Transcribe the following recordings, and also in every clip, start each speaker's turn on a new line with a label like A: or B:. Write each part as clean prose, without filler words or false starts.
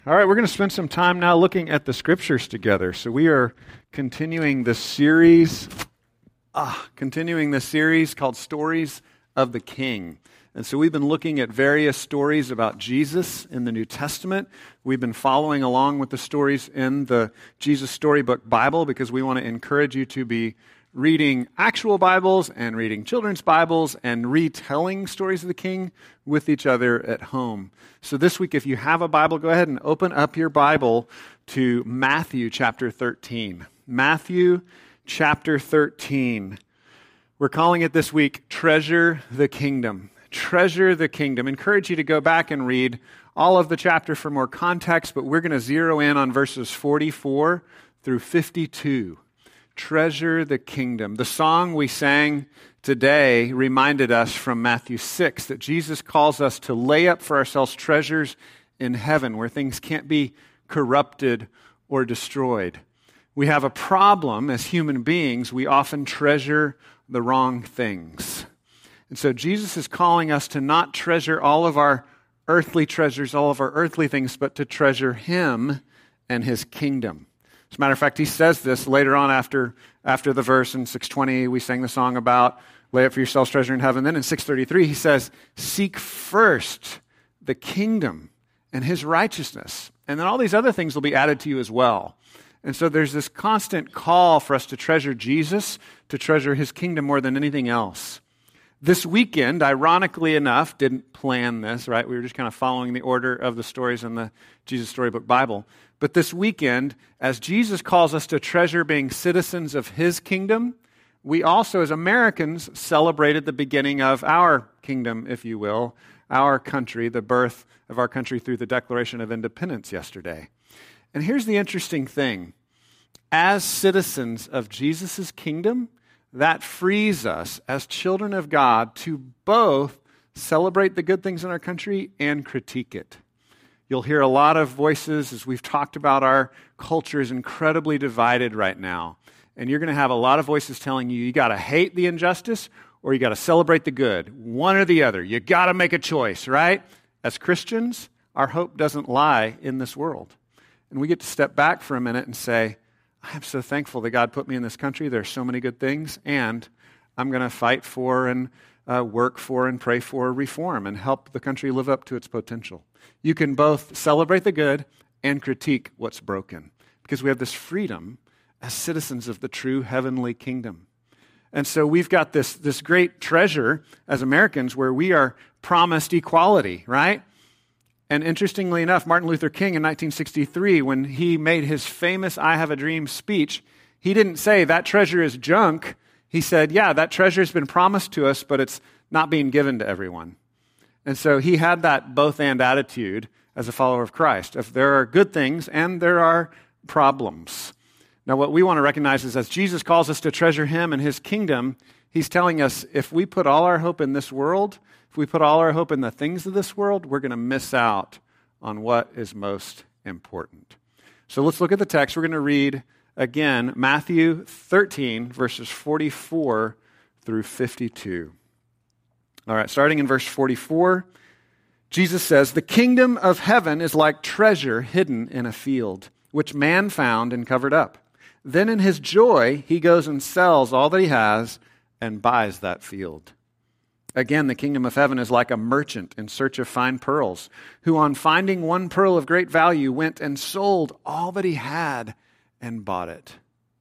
A: All right, we're going to spend some time now looking at the scriptures together. So we are continuing the series called Stories of the King. And so we've been looking at various stories about Jesus in the New Testament. We've been following along with the stories in the Jesus Storybook Bible because we want to encourage you to be reading actual Bibles and reading children's Bibles and retelling stories of the King with each other at home. So this week, if you have a Bible, go ahead and open up your Bible to Matthew chapter 13. Matthew chapter 13. We're calling it this week, Treasure the Kingdom. Treasure the Kingdom. Encourage you to go back and read all of the chapter for more context, but we're going to zero in on verses 44 through 52. Treasure the Kingdom. The song we sang today reminded us from Matthew 6 that Jesus calls us to lay up for ourselves treasures in heaven where things can't be corrupted or destroyed. We have a problem as human beings. We often treasure the wrong things. And so Jesus is calling us to not treasure all of our earthly treasures, all of our earthly things, but to treasure Him and His kingdom. As a matter of fact, He says this later on after the verse in 6:20, we sang the song about lay up for yourselves treasure in heaven. Then in 6:33, He says, seek first the kingdom and His righteousness. And then all these other things will be added to you as well. And so there's this constant call for us to treasure Jesus, to treasure His kingdom more than anything else. This weekend, ironically enough, didn't plan this, right? We were just kind of following the order of the stories in the Jesus Storybook Bible. But this weekend, as Jesus calls us to treasure being citizens of His kingdom, we also, as Americans, celebrated the beginning of our kingdom, if you will, our country, the birth of our country through the Declaration of Independence yesterday. And here's the interesting thing. As citizens of Jesus' kingdom, that frees us as children of God to both celebrate the good things in our country and critique it. You'll hear a lot of voices as we've talked about our culture is incredibly divided right now. And you're going to have a lot of voices telling you got to hate the injustice or you got to celebrate the good. One or the other. You got to make a choice, right? As Christians, our hope doesn't lie in this world. And we get to step back for a minute and say, I'm so thankful that God put me in this country. There are so many good things, and I'm going to fight for and work for and pray for reform and help the country live up to its potential. You can both celebrate the good and critique what's broken because we have this freedom as citizens of the true heavenly kingdom. And so we've got this great treasure as Americans where we are promised equality, right? And interestingly enough, Martin Luther King in 1963, when he made his famous I Have a Dream speech, he didn't say that treasure is junk. He said, yeah, that treasure has been promised to us, but it's not being given to everyone. And so he had that both-and attitude as a follower of Christ. If there are good things and there are problems. Now, what we want to recognize is as Jesus calls us to treasure Him and His kingdom, He's telling us if we put all our hope in this world, if we put all our hope in the things of this world, we're going to miss out on what is most important. So let's look at the text. We're going to read again Matthew 13, verses 44 through 52. All right, starting in verse 44, Jesus says, "The kingdom of heaven is like treasure hidden in a field, which man found and covered up. Then in his joy, he goes and sells all that he has and buys that field. Again, the kingdom of heaven is like a merchant in search of fine pearls, who on finding one pearl of great value went and sold all that he had and bought it.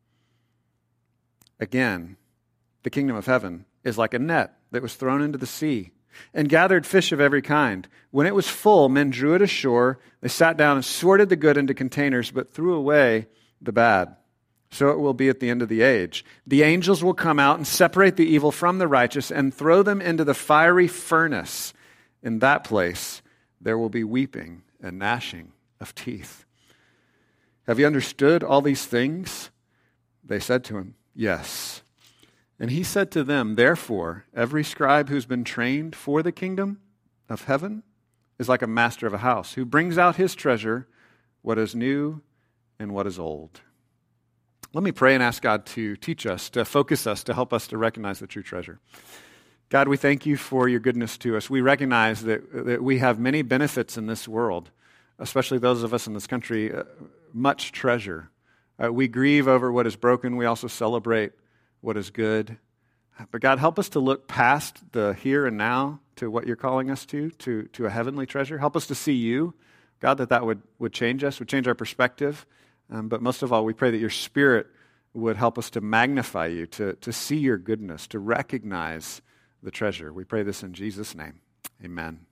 A: Again, the kingdom of heaven is like a net that was thrown into the sea and gathered fish of every kind. When it was full, men drew it ashore. They sat down and sorted the good into containers, but threw away the bad. So it will be at the end of the age. The angels will come out and separate the evil from the righteous and throw them into the fiery furnace. In that place, there will be weeping and gnashing of teeth." "Have you understood all these things?" They said to him, "Yes." And he said to them, "Therefore, every scribe who's been trained for the kingdom of heaven is like a master of a house who brings out his treasure, what is new and what is old." Let me pray and ask God to teach us, to focus us, to help us to recognize the true treasure. God, we thank you for your goodness to us. We recognize that we have many benefits in this world. especially those of us in this country, much treasure. We grieve over what is broken. We also celebrate what is good. But God, help us to look past the here and now to what you're calling us to a heavenly treasure. Help us to see you, God, that would change us, would change our perspective. But most of all, we pray that your Spirit would help us to magnify you, to see your goodness, to recognize the treasure. We pray this in Jesus' name. Amen.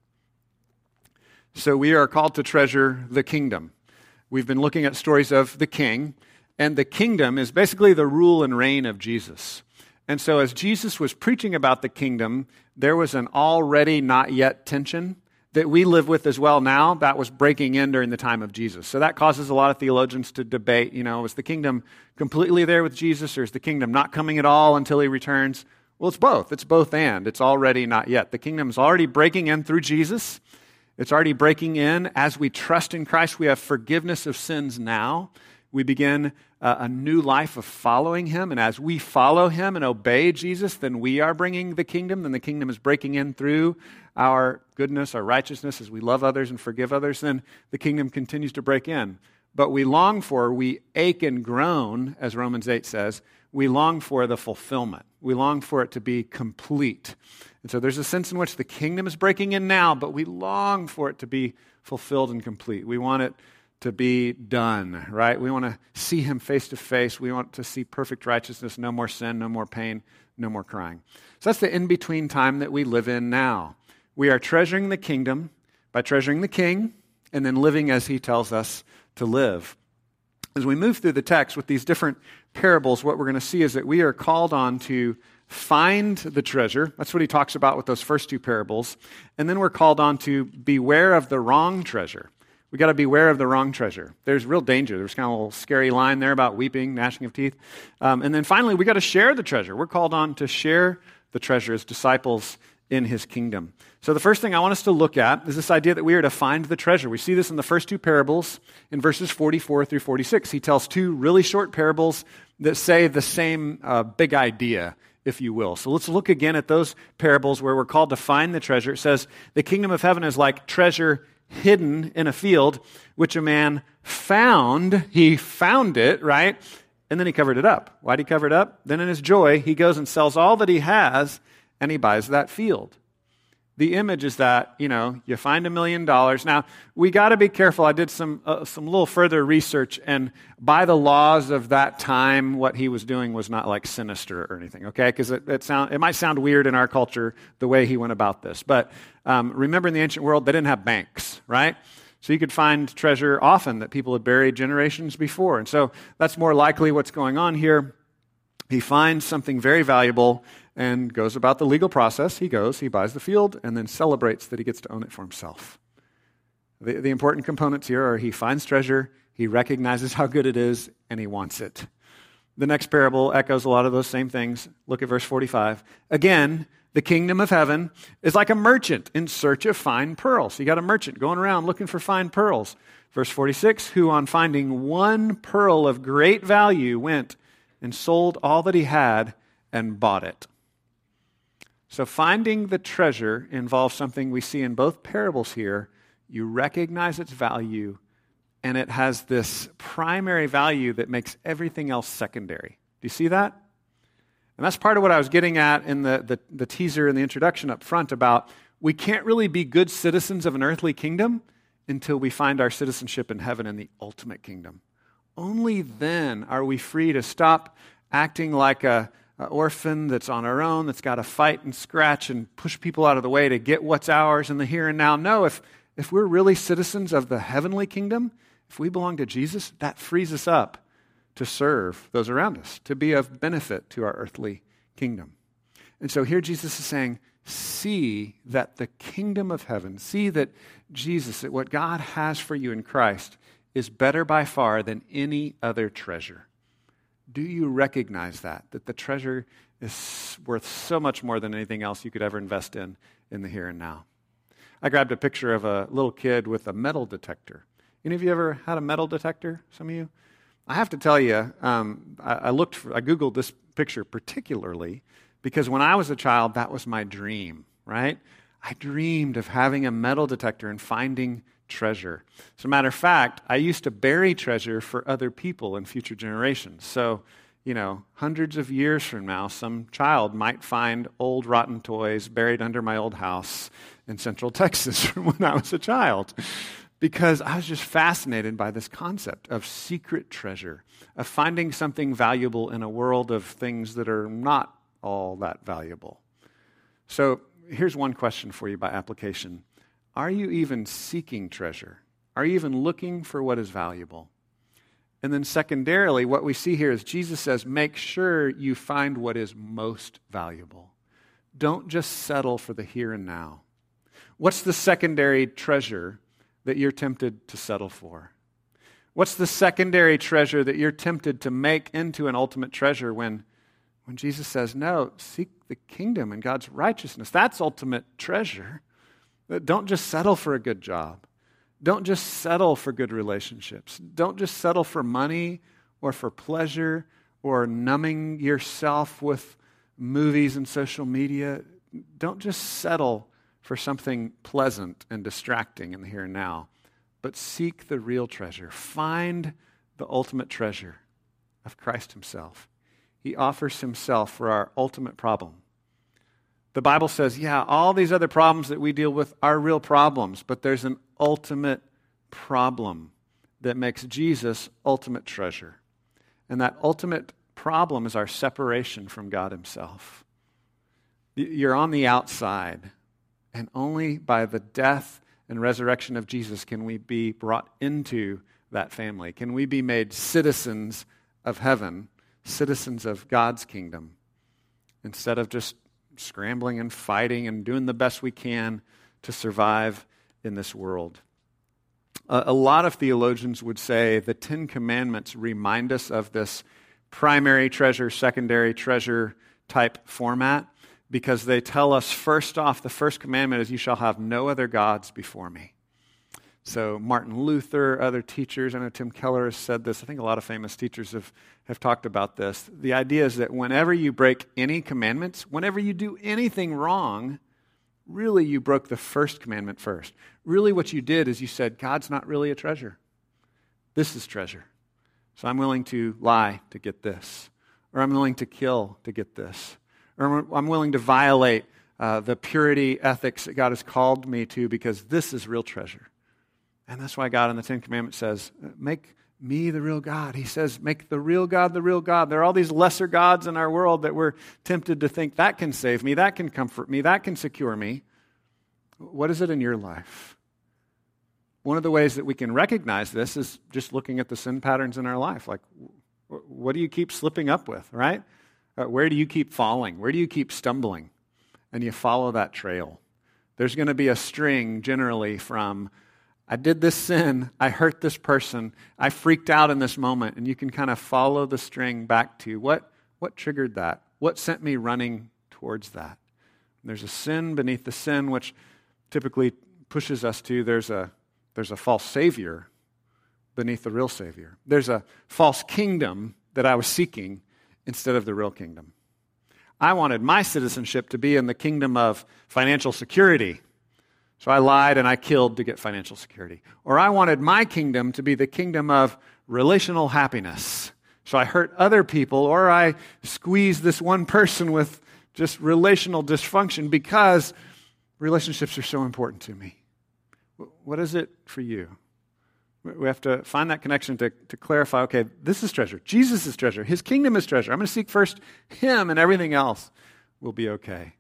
A: So we are called to treasure the kingdom. We've been looking at stories of the king, and the kingdom is basically the rule and reign of Jesus. And so as Jesus was preaching about the kingdom, there was an already not yet tension that we live with as well now that was breaking in during the time of Jesus. So that causes a lot of theologians to debate, is the kingdom completely there with Jesus, or is the kingdom not coming at all until he returns? Well, it's both. It's both and. It's already not yet. The kingdom is already breaking in through Jesus. It's already breaking in. As we trust in Christ, we have forgiveness of sins now. We begin a new life of following him. And as we follow him and obey Jesus, then we are bringing the kingdom. Then the kingdom is breaking in through our goodness, our righteousness, as we love others and forgive others. Then the kingdom continues to break in. But we ache and groan, as Romans 8 says, we long for the fulfillment. We long for it to be complete. And so there's a sense in which the kingdom is breaking in now, but we long for it to be fulfilled and complete. We want it to be done, right? We want to see him face to face. We want to see perfect righteousness, no more sin, no more pain, no more crying. So that's the in-between time that we live in now. We are treasuring the kingdom by treasuring the king and then living as he tells us to live. As we move through the text with these different parables, what we're going to see is that we are called on to find the treasure. That's what he talks about with those first two parables. And then we're called on to beware of the wrong treasure. We got to beware of the wrong treasure. There's real danger. There's kind of a little scary line there about weeping, gnashing of teeth. And then finally, we got to share the treasure. We're called on to share the treasure as disciples in his kingdom. So the first thing I want us to look at is this idea that we are to find the treasure. We see this in the first two parables in verses 44 through 46. He tells two really short parables that say the same big idea, if you will. So let's look again at those parables where we're called to find the treasure. It says, the kingdom of heaven is like treasure hidden in a field, which a man found. He found it, right? And then he covered it up. Why did he cover it up? Then in his joy, he goes and sells all that he has, and he buys that field. The image is that, you find $1 million. Now, we got to be careful. I did some little further research, and by the laws of that time, what he was doing was not like sinister or anything, okay? Because it might sound weird in our culture the way he went about this. But remember, in the ancient world, they didn't have banks, right? So you could find treasure often that people had buried generations before. And so that's more likely what's going on here. He finds something very valuable and goes about the legal process. He buys the field, and then celebrates that he gets to own it for himself. The important components here are he finds treasure, he recognizes how good it is, and he wants it. The next parable echoes a lot of those same things. Look at verse 45. Again, the kingdom of heaven is like a merchant in search of fine pearls. So you got a merchant going around looking for fine pearls. Verse 46, who on finding one pearl of great value went and sold all that he had and bought it. So finding the treasure involves something we see in both parables here. You recognize its value, and it has this primary value that makes everything else secondary. Do you see that? And that's part of what I was getting at in the teaser and the introduction up front about we can't really be good citizens of an earthly kingdom until we find our citizenship in heaven in the ultimate kingdom. Only then are we free to stop acting like an orphan that's on our own, that's got to fight and scratch and push people out of the way to get what's ours in the here and now. No, if we're really citizens of the heavenly kingdom, if we belong to Jesus, that frees us up to serve those around us, to be of benefit to our earthly kingdom. And so here Jesus is saying, see that the kingdom of heaven, see that Jesus, that what God has for you in Christ is better by far than any other treasure. Do you recognize that the treasure is worth so much more than anything else you could ever invest in the here and now? I grabbed a picture of a little kid with a metal detector. Any of you ever had a metal detector? Some of you? I have to tell you, I Googled this picture particularly because when I was a child, that was my dream, right? I dreamed of having a metal detector and finding treasure. As a matter of fact, I used to bury treasure for other people in future generations. So, hundreds of years from now, some child might find old rotten toys buried under my old house in Central Texas from when I was a child. Because I was just fascinated by this concept of secret treasure, of finding something valuable in a world of things that are not all that valuable. So here's one question for you by application. Are you even seeking treasure? Are you even looking for what is valuable? And then secondarily, what we see here is Jesus says, make sure you find what is most valuable. Don't just settle for the here and now. What's the secondary treasure that you're tempted to settle for? What's the secondary treasure that you're tempted to make into an ultimate treasure when Jesus says, no, seek the kingdom and God's righteousness? That's ultimate treasure. Don't just settle for a good job. Don't just settle for good relationships. Don't just settle for money or for pleasure or numbing yourself with movies and social media. Don't just settle for something pleasant and distracting in the here and now, but seek the real treasure. Find the ultimate treasure of Christ himself. He offers himself for our ultimate problem. The Bible says, all these other problems that we deal with are real problems, but there's an ultimate problem that makes Jesus ultimate treasure. And that ultimate problem is our separation from God himself. You're on the outside, and only by the death and resurrection of Jesus can we be brought into that family. Can we be made citizens of heaven, citizens of God's kingdom, instead of just scrambling and fighting and doing the best we can to survive in this world. A lot of theologians would say the Ten Commandments remind us of this primary treasure, secondary treasure type format, because they tell us, first off, the first commandment is, you shall have no other gods before me. So Martin Luther, other teachers, I know Tim Keller has said this, I think a lot of famous teachers have talked about this. The idea is that whenever you break any commandments, whenever you do anything wrong, really you broke the first commandment first. Really what you did is you said, God's not really a treasure. This is treasure. So I'm willing to lie to get this. Or I'm willing to kill to get this. Or I'm willing to violate the purity ethics that God has called me to, because this is real treasure. And that's why God in the Ten Commandments says, make me the real God. He says, make the real God the real God. There are all these lesser gods in our world that we're tempted to think, that can save me, that can comfort me, that can secure me. What is it in your life? One of the ways that we can recognize this is just looking at the sin patterns in our life. Like, what do you keep slipping up with, right? Where do you keep falling? Where do you keep stumbling? And you follow that trail. There's going to be a string generally from, I did this sin, I hurt this person, I freaked out in this moment, and you can kind of follow the string back to what triggered that? What sent me running towards that? There's a sin beneath the sin, which typically pushes us to there's a false savior beneath the real savior. There's a false kingdom that I was seeking instead of the real kingdom. I wanted my citizenship to be in the kingdom of financial security. So I lied and I killed to get financial security. Or I wanted my kingdom to be the kingdom of relational happiness. So I hurt other people, or I squeezed this one person with just relational dysfunction because relationships are so important to me. What is it for you? We have to find that connection to clarify, okay, this is treasure. Jesus is treasure. His kingdom is treasure. I'm going to seek first him, and everything else will be okay.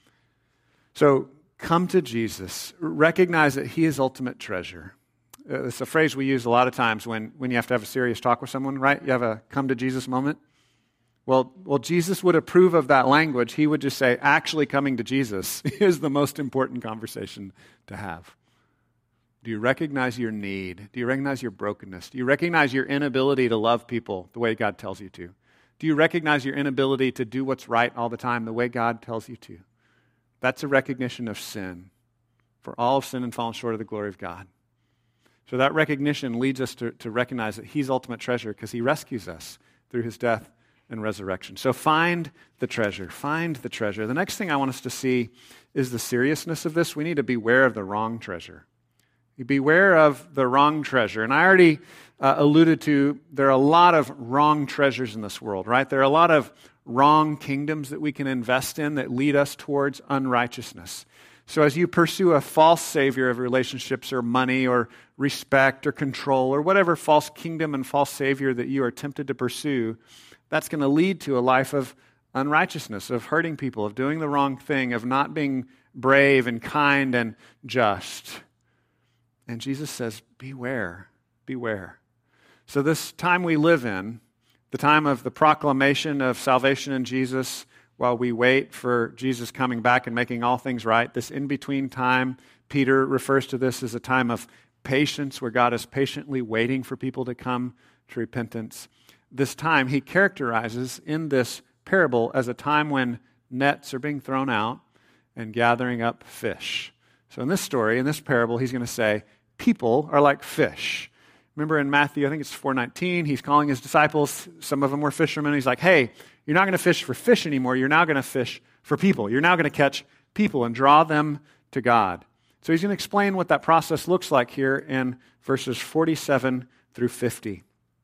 A: So come to Jesus. Recognize that he is ultimate treasure. It's a phrase we use a lot of times when you have to have a serious talk with someone, right? You have a come to Jesus moment. Well, Jesus would approve of that language. He would just say, actually coming to Jesus is the most important conversation to have. Do you recognize your need? Do you recognize your brokenness? Do you recognize your inability to love people the way God tells you to? Do you recognize your inability to do what's right all the time the way God tells you to? That's a recognition of sin. For all have sinned and fallen short of the glory of God. So that recognition leads us to recognize that he's ultimate treasure because he rescues us through his death and resurrection. So find the treasure. Find the treasure. The next thing I want us to see is the seriousness of this. We need to beware of the wrong treasure. Beware of the wrong treasure. And I already alluded to, there are a lot of wrong treasures in this world, right? There are a lot of wrong kingdoms that we can invest in that lead us towards unrighteousness. So as you pursue a false savior of relationships or money or respect or control or whatever false kingdom and false savior that you are tempted to pursue, that's going to lead to a life of unrighteousness, of hurting people, of doing the wrong thing, of not being brave and kind and just. And Jesus says, beware, beware. So this time we live in, the time of the proclamation of salvation in Jesus, while we wait for Jesus coming back and making all things right, this in-between time, Peter refers to this as a time of patience, where God is patiently waiting for people to come to repentance. This time he characterizes in this parable as a time when nets are being thrown out and gathering up fish. So in this story, in this parable, he's going to say, people are like fish. Remember in Matthew, I think it's 4:19, he's calling his disciples, some of them were fishermen, he's like, hey, you're not going to fish for fish anymore, you're now going to fish for people. You're now going to catch people and draw them to God. So he's going to explain what that process looks like here in verses 47 through 50.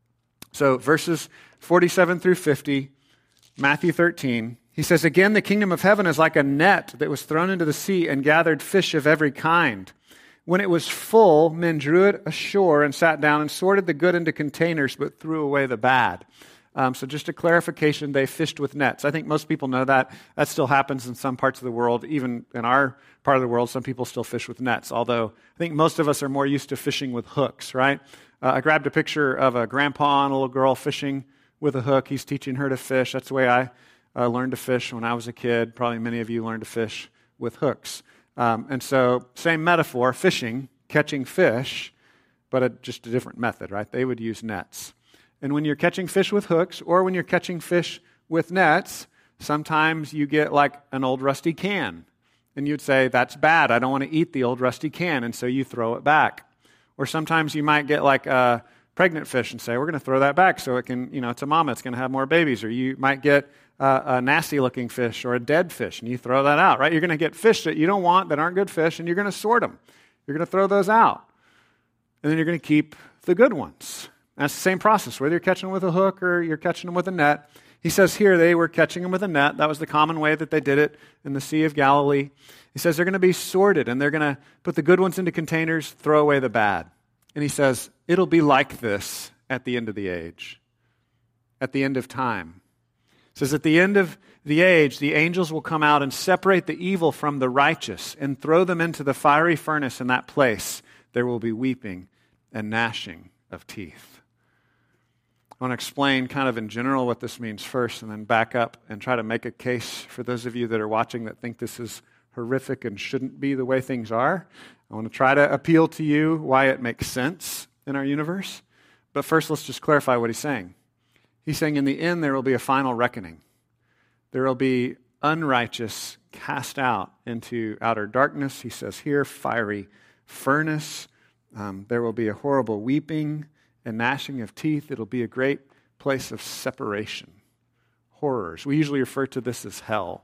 A: So verses 47 through 50, Matthew 13, he says, again, the kingdom of heaven is like a net that was thrown into the sea and gathered fish of every kind. When it was full, men drew it ashore and sat down and sorted the good into containers, but threw away the bad. So just a clarification, they fished with nets. I think most people know that. That still happens in some parts of the world. Even in our part of the world, some people still fish with nets, although I think most of us are more used to fishing with hooks, right? I grabbed a picture of a grandpa and a little girl fishing with a hook. He's teaching her to fish. That's the way I learned to fish when I was a kid. Probably many of you learned to fish with hooks. And so, same metaphor, fishing, catching fish, but just a different method, right? They would use nets. And when you're catching fish with hooks, or when you're catching fish with nets, sometimes you get like an old rusty can. And you'd say, that's bad, I don't want to eat the old rusty can, and so you throw it back. Or sometimes you might get like a pregnant fish and say, we're going to throw that back so it can, it's a mama, it's going to have more babies. Or you might get a nasty-looking fish or a dead fish, and you throw that out, right? You're going to get fish that you don't want, that aren't good fish, and you're going to sort them. You're going to throw those out. And then you're going to keep the good ones. And that's the same process, whether you're catching them with a hook or you're catching them with a net. He says here they were catching them with a net. That was the common way that they did it in the Sea of Galilee. He says they're going to be sorted, and they're going to put the good ones into containers, throw away the bad. And he says, it'll be like this at the end of the age, at the end of time. It says, at the end of the age, the angels will come out and separate the evil from the righteous and throw them into the fiery furnace. In that place, there will be weeping and gnashing of teeth. I want to explain kind of in general what this means first, and then back up and try to make a case for those of you that are watching that think this is horrific and shouldn't be the way things are. I want to try to appeal to you why it makes sense in our universe. But first, let's just clarify what he's saying. He's saying in the end, there will be a final reckoning. There will be unrighteous cast out into outer darkness. He says here, fiery furnace. There will be a horrible weeping and gnashing of teeth. It'll be a great place of separation. Horrors. We usually refer to this as hell.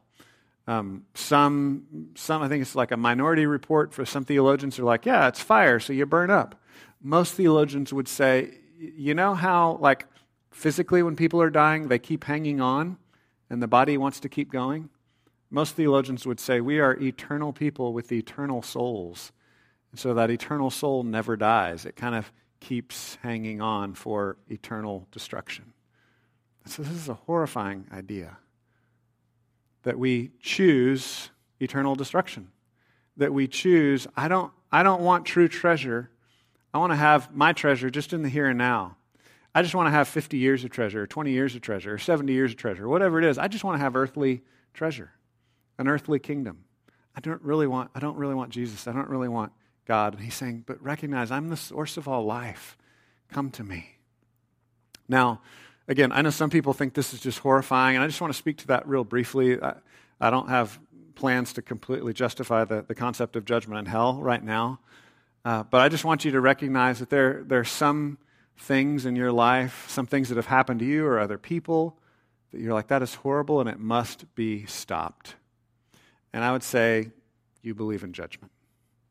A: Some, I think it's like a minority report. For some theologians are like, yeah, it's fire, so you burn up. Most theologians would say, you know how, like, physically when people are dying, they keep hanging on, and the body wants to keep going? Most theologians would say we are eternal people with eternal souls. And so that eternal soul never dies. It kind of keeps hanging on for eternal destruction. So this is a horrifying idea. That we choose eternal destruction. That we choose, I don't want true treasure. I want to have my treasure just in the here and now. I just want to have 50 years of treasure, or 20 years of treasure, or 70 years of treasure, whatever it is. I just want to have earthly treasure, an earthly kingdom. I don't really want Jesus. I don't really want God. And he's saying, but recognize I'm the source of all life. Come to me. Now, again, I know some people think this is just horrifying, and I just want to speak to that real briefly. I don't have plans to completely justify the concept of judgment and hell right now, but I just want you to recognize that there are some things in your life, some things that have happened to you or other people, that you're like, that is horrible and it must be stopped. And I would say, you believe in judgment.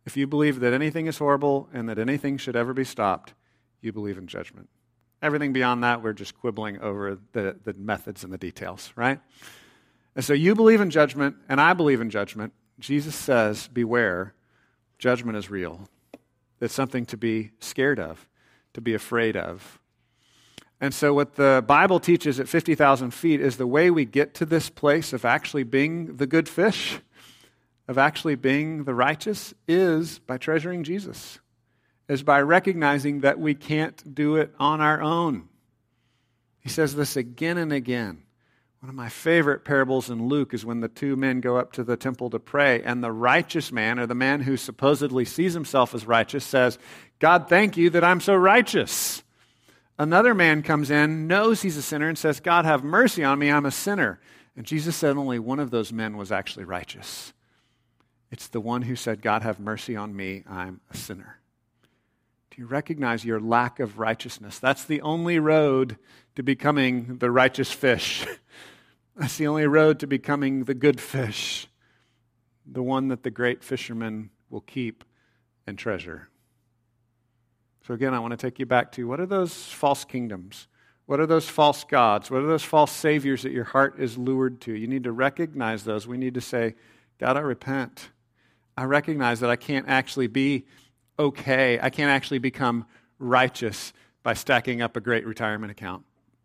A: If you believe that anything is horrible and that anything should ever be stopped, you believe in judgment. Everything beyond that, we're just quibbling over the methods and the details, right? And so you believe in judgment, and I believe in judgment. Jesus says, beware, judgment is real. It's something to be scared of, to be afraid of. And so what the Bible teaches at 50,000 feet is the way we get to this place of actually being the good fish, of actually being the righteous, is by treasuring Jesus, is by recognizing that we can't do it on our own. He says this again and again. One of my favorite parables in Luke is when the two men go up to the temple to pray, and the righteous man, or the man who supposedly sees himself as righteous, says, God, thank you that I'm so righteous. Another man comes in, knows he's a sinner, and says, God, have mercy on me, I'm a sinner. And Jesus said only one of those men was actually righteous. It's the one who said, God, have mercy on me, I'm a sinner. Do you recognize your lack of righteousness? That's the only road to becoming the righteous fish. That's the only road to becoming the good fish, the one that the great fisherman will keep and treasure. So again, I want to take you back to, what are those false kingdoms? What are those false gods? What are those false saviors that your heart is lured to? You need to recognize those. We need to say, God, I repent. I recognize that I can't actually be okay. I can't actually become righteous by stacking up a great retirement account.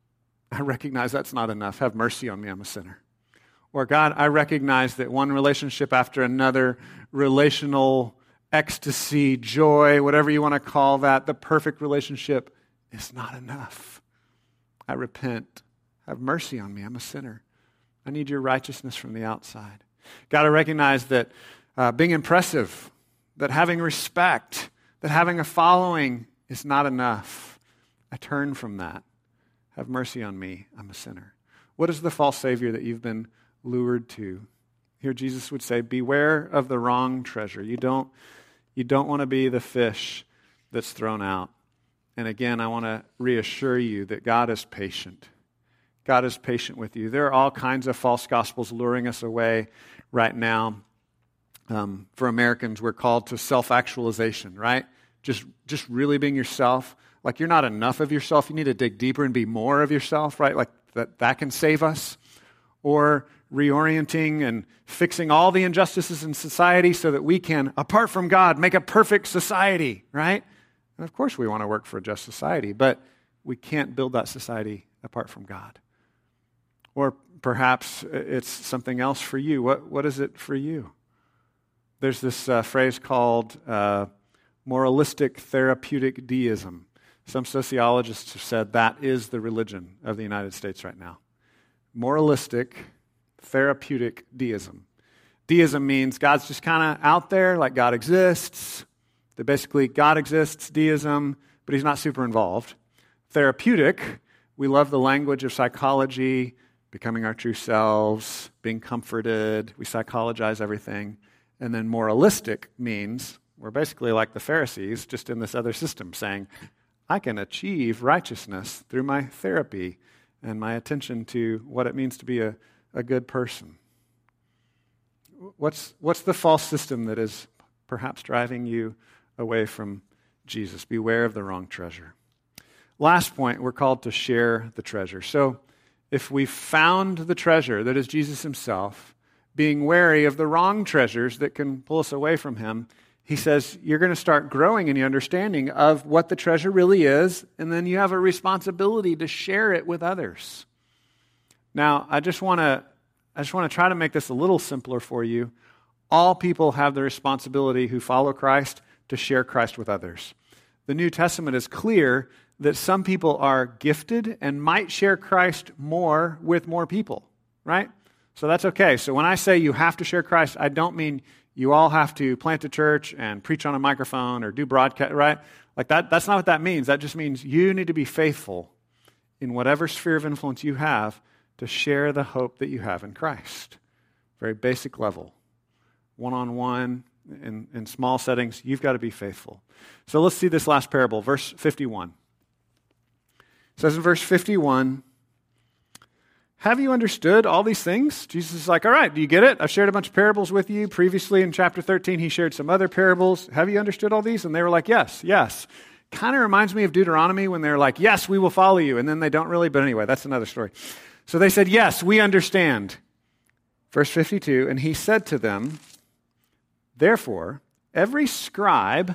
A: I recognize that's not enough. Have mercy on me, I'm a sinner. Or God, I recognize that one relationship after another, relational ecstasy, joy, whatever you want to call that, the perfect relationship is not enough. I repent. Have mercy on me, I'm a sinner. I need your righteousness from the outside. God, I recognize that being impressive, that having respect, that having a following is not enough. I turn from that. Have mercy on me, I'm a sinner. What is the false savior that you've been lured to? Here Jesus would say, beware of the wrong treasure. You don't want to be the fish that's thrown out. And again, I want to reassure you that God is patient. God is patient with you. There are all kinds of false gospels luring us away right now. For Americans, we're called to self-actualization, right? Just really being yourself. Like you're not enough of yourself. You need to dig deeper and be more of yourself, right? Like that can save us. Or reorienting and fixing all the injustices in society so that we can, apart from God, make a perfect society, right? And of course we want to work for a just society, but we can't build that society apart from God. Or perhaps it's something else for you. What is it for you? There's this phrase called moralistic therapeutic deism. Some sociologists have said that is the religion of the United States right now. Moralistic therapeutic deism. Deism means God's just kind of out there, like God exists. That basically God exists, deism, but he's not super involved. Therapeutic, we love the language of psychology, becoming our true selves, being comforted. We psychologize everything. And then moralistic means we're basically like the Pharisees, just in this other system, saying, I can achieve righteousness through my therapy and my attention to what it means to be a good person. What's the false system that is perhaps driving you away from Jesus? Beware of the wrong treasure. Last point, we're called to share the treasure. So if we found the treasure that is Jesus himself, being wary of the wrong treasures that can pull us away from him, he says you're going to start growing in your understanding of what the treasure really is, and then you have a responsibility to share it with others. Now, I just want to try to make this a little simpler for you. All people have the responsibility who follow Christ to share Christ with others. The New Testament is clear that some people are gifted and might share Christ more with more people, right? So that's okay. So when I say you have to share Christ, I don't mean you all have to plant a church and preach on a microphone or do broadcast, right? Like that's not what that means. That just means you need to be faithful in whatever sphere of influence you have to share the hope that you have in Christ. Very basic level. One-on-one, in small settings, you've got to be faithful. So let's see this last parable, verse 51. It says in verse 51, have you understood all these things? Jesus is like, all right, do you get it? I've shared a bunch of parables with you. Previously in chapter 13, he shared some other parables. Have you understood all these? And they were like, yes, yes. Kind of reminds me of Deuteronomy when they're like, yes, we will follow you. And then they don't really, but anyway, that's another story. So they said, yes, we understand. Verse 52, and he said to them, therefore, every scribe,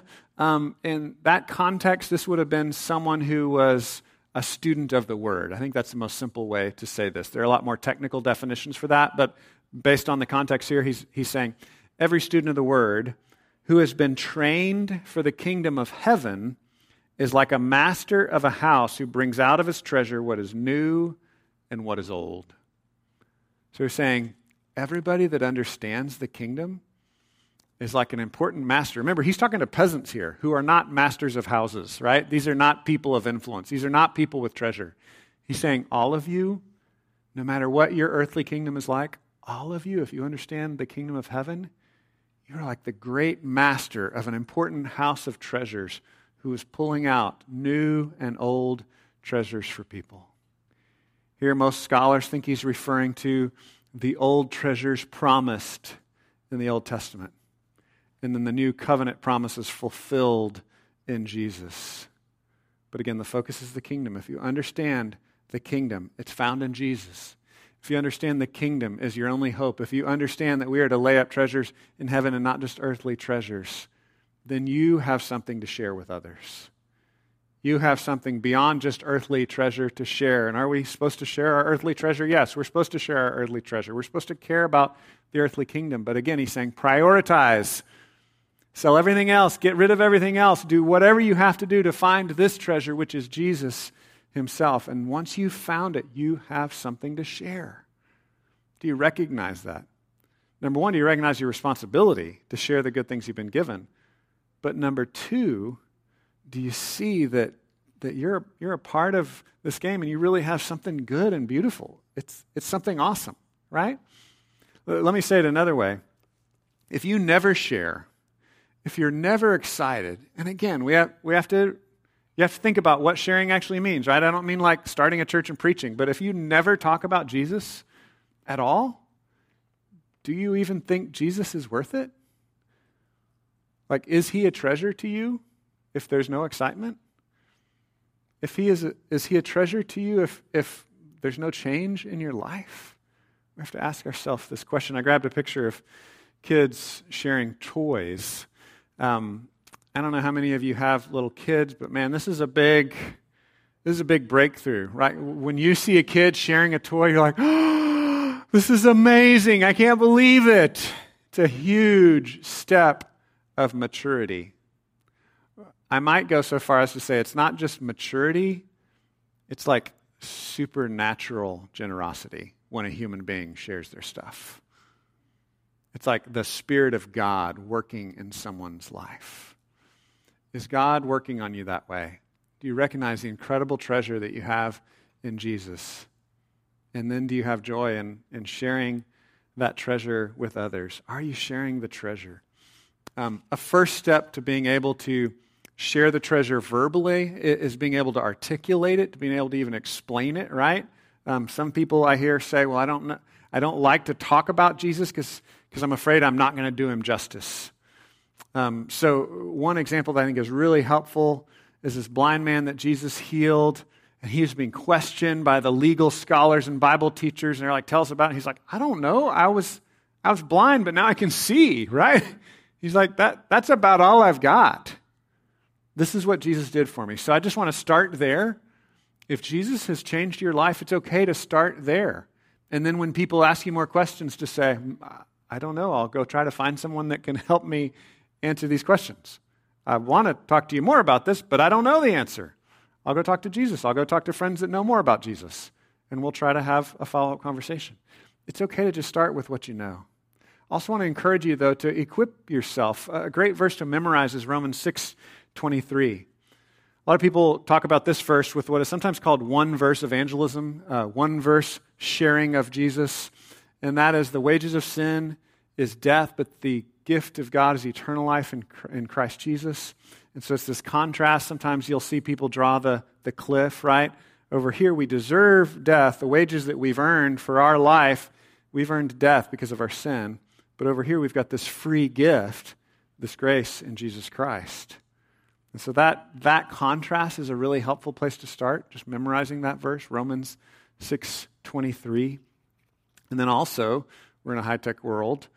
A: in that context, this would have been someone who was a student of the word. I think that's the most simple way to say this. There are a lot more technical definitions for that, but based on the context here, he's saying, every student of the word who has been trained for the kingdom of heaven is like a master of a house who brings out of his treasure what is new and what is old. So he's saying, everybody that understands the kingdom is like an important master. Remember, he's talking to peasants here who are not masters of houses, right? These are not people of influence. These are not people with treasure. He's saying, all of you, no matter what your earthly kingdom is like, all of you, if you understand the kingdom of heaven, you're like the great master of an important house of treasures who is pulling out new and old treasures for people. Here, most scholars think he's referring to the old treasures promised in the Old Testament. And then the new covenant promises fulfilled in Jesus. But again, the focus is the kingdom. If you understand the kingdom, it's found in Jesus. If you understand the kingdom is your only hope, if you understand that we are to lay up treasures in heaven and not just earthly treasures, then you have something to share with others. You have something beyond just earthly treasure to share. And are we supposed to share our earthly treasure? Yes, we're supposed to share our earthly treasure. We're supposed to care about the earthly kingdom. But again, he's saying prioritize. Sell everything else. Get rid of everything else. Do whatever you have to do to find this treasure, which is Jesus himself. And once you've found it, you have something to share. Do you recognize that? Number one, do you recognize your responsibility to share the good things you've been given? But number two, do you see that you're a part of this game and you really have something good and beautiful? It's something awesome, right? Let me say it another way. If you never share, if you're never excited, and again, you have to think about what sharing actually means, right? I don't mean like starting a church and preaching, but if you never talk about Jesus at all, do you even think Jesus is worth it? Like, is he a treasure to you if there's no excitement? Is he a treasure to you if there's no change in your life? We have to ask ourselves this question. I grabbed a picture of kids sharing toys. I don't know how many of you have little kids, but man, this is a big breakthrough, right? When you see a kid sharing a toy, you're like, oh, this is amazing. I can't believe it. It's a huge step of maturity. I might go so far as to say it's not just maturity, it's like supernatural generosity when a human being shares their stuff. It's like the Spirit of God working in someone's life. Is God working on you that way? Do you recognize the incredible treasure that you have in Jesus? And then do you have joy in sharing that treasure with others? Are you sharing the treasure? A first step to being able to share the treasure verbally is being able to articulate it, to being able to even explain it, right? Some people I hear say, well, I don't like to talk about Jesus because I'm afraid I'm not going to do him justice. So one example that I think is really helpful is this blind man that Jesus healed, and he was being questioned by the legal scholars and Bible teachers, and they're like, tell us about it. He's like, I don't know. I was blind, but now I can see, right? He's like, that's about all I've got. This is what Jesus did for me. So I just want to start there. If Jesus has changed your life, it's okay to start there. And then when people ask you more questions, to say, I don't know, I'll go try to find someone that can help me answer these questions. I want to talk to you more about this, but I don't know the answer. I'll go talk to Jesus. I'll go talk to friends that know more about Jesus, and we'll try to have a follow-up conversation. It's okay to just start with what you know. I also want to encourage you, though, to equip yourself. A great verse to memorize is Romans 6:23. A lot of people talk about this verse with what is sometimes called one-verse evangelism, one-verse sharing of Jesus, and that is the wages of sin is death, but the gift of God is eternal life in Christ Jesus. And so it's this contrast. Sometimes you'll see people draw the cliff, right? Over here, we deserve death. The wages that we've earned for our life, we've earned death because of our sin. But over here, we've got this free gift, this grace in Jesus Christ. And so that contrast is a really helpful place to start, just memorizing that verse, Romans 6:23. And then also, we're in a high-tech world.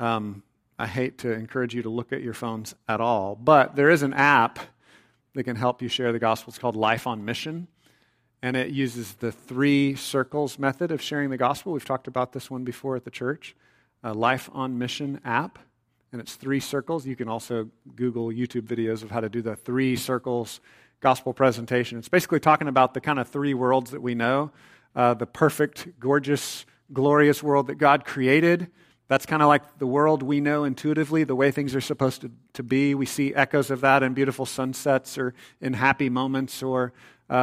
A: I hate to encourage you to look at your phones at all, but there is an app that can help you share the gospel. It's called Life on Mission, and it uses the 3 circles method of sharing the gospel. We've talked about this one before at the church. Life on Mission app, and it's 3 circles. You can also Google YouTube videos of how to do the 3 circles gospel presentation. It's basically talking about the kind of 3 worlds that we know. The perfect, gorgeous, glorious world that God created. That's kind of like the world we know intuitively, the way things are supposed to be. We see echoes of that in beautiful sunsets or in happy moments or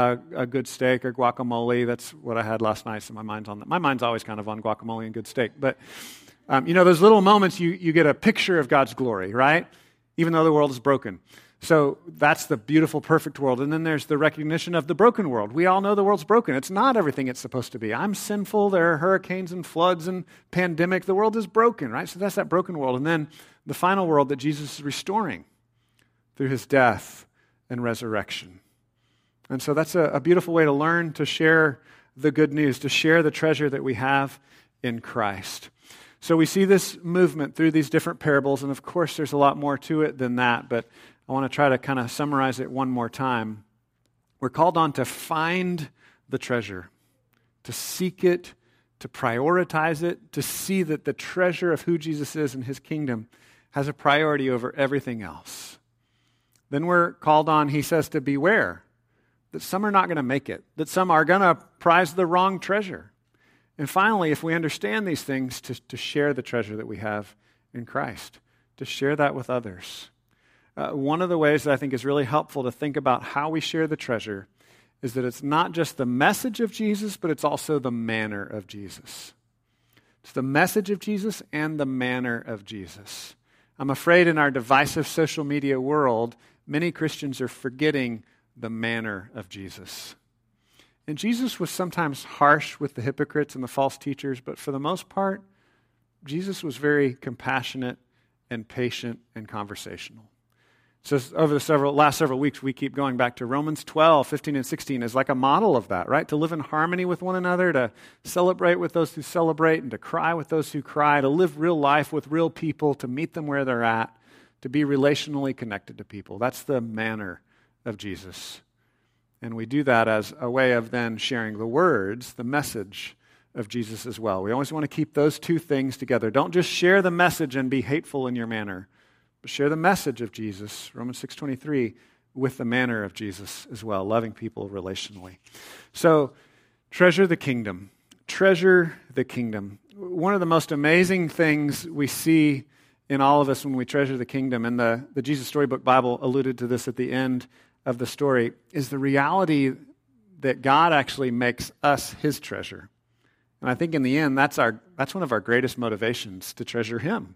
A: a good steak or guacamole. That's what I had last night, so my mind's on that. My mind's always kind of on guacamole and good steak. But, those little moments you get a picture of God's glory, right? Even though the world is broken. So that's the beautiful, perfect world. And then there's the recognition of the broken world. We all know the world's broken. It's not everything it's supposed to be. I'm sinful. There are hurricanes and floods and pandemic. The world is broken, right? So that's that broken world. And then the final world that Jesus is restoring through his death and resurrection. And so that's a beautiful way to learn to share the good news, to share the treasure that we have in Christ. So we see this movement through these different parables, and of course there's a lot more to it than that, but I want to try to kind of summarize it one more time. We're called on to find the treasure, to seek it, to prioritize it, to see that the treasure of who Jesus is and his kingdom has a priority over everything else. Then we're called on, he says, to beware that some are not going to make it, that some are going to prize the wrong treasure. And finally, if we understand these things, to share the treasure that we have in Christ, to share that with others. One of the ways that I think is really helpful to think about how we share the treasure is that it's not just the message of Jesus, but it's also the manner of Jesus. It's the message of Jesus and the manner of Jesus. I'm afraid in our divisive social media world, many Christians are forgetting the manner of Jesus. And Jesus was sometimes harsh with the hypocrites and the false teachers, but for the most part, Jesus was very compassionate and patient and conversational. So over the last several weeks, we keep going back to Romans 12, 15, and 16 as like a model of that, right? To live in harmony with one another, to celebrate with those who celebrate, and to cry with those who cry, to live real life with real people, to meet them where they're at, to be relationally connected to people. That's the manner of Jesus. And we do that as a way of then sharing the words, the message of Jesus as well. We always want to keep those 2 things together. Don't just share the message and be hateful in your manner. But share the message of Jesus, Romans 6:23, with the manner of Jesus as well, loving people relationally. So, treasure the kingdom. Treasure the kingdom. One of the most amazing things we see in all of us when we treasure the kingdom, and the Jesus Storybook Bible alluded to this at the end of the story, is the reality that God actually makes us his treasure. And I think in the end, that's one of our greatest motivations, to treasure him.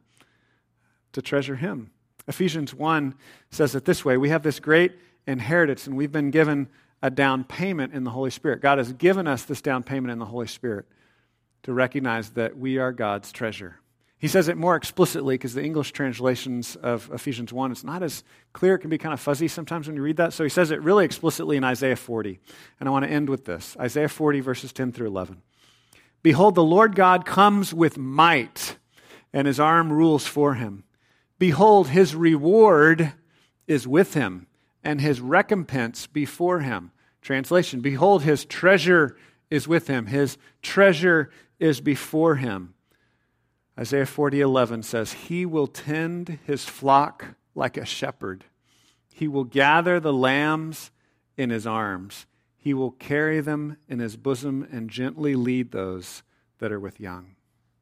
A: To treasure him. Ephesians 1 says it this way: we have this great inheritance, and we've been given a down payment in the Holy Spirit. God has given us this down payment in the Holy Spirit to recognize that we are God's treasure. He says it more explicitly because the English translations of Ephesians 1, it's not as clear. It can be kind of fuzzy sometimes when you read that. So he says it really explicitly in Isaiah 40. And I want to end with this. Isaiah 40, verses 10 through 11. Behold, the Lord God comes with might, and his arm rules for him. Behold, his reward is with him, and his recompense before him. Translation, behold, his treasure is with him. His treasure is before him. Isaiah 40:11 says, he will tend his flock like a shepherd. He will gather the lambs in his arms. He will carry them in his bosom and gently lead those that are with young.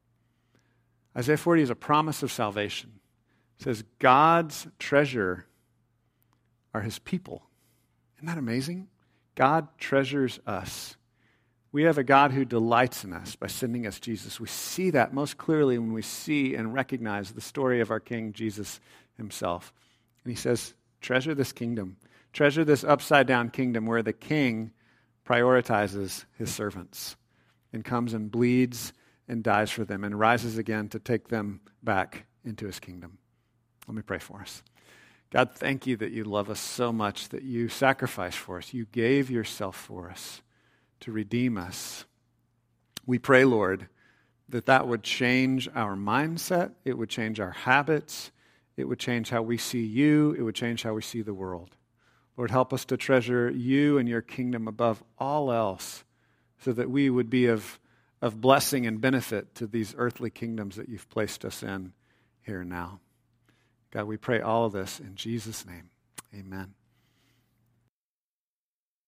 A: Isaiah 40 is a promise of salvation. It says God's treasure are his people. Isn't that amazing? God treasures us. We have a God who delights in us by sending us Jesus. We see that most clearly when we see and recognize the story of our King Jesus himself. And he says, treasure this kingdom. Treasure this upside-down kingdom where the king prioritizes his servants and comes and bleeds and dies for them and rises again to take them back into his kingdom. Let me pray for us. God, thank you that you love us so much, that you sacrificed for us. You gave yourself for us to redeem us. We pray, Lord, that would change our mindset. It would change our habits. It would change how we see you. It would change how we see the world. Lord, help us to treasure you and your kingdom above all else, so that we would be of blessing and benefit to these earthly kingdoms that you've placed us in here and now. God, we pray all of this in Jesus' name. Amen.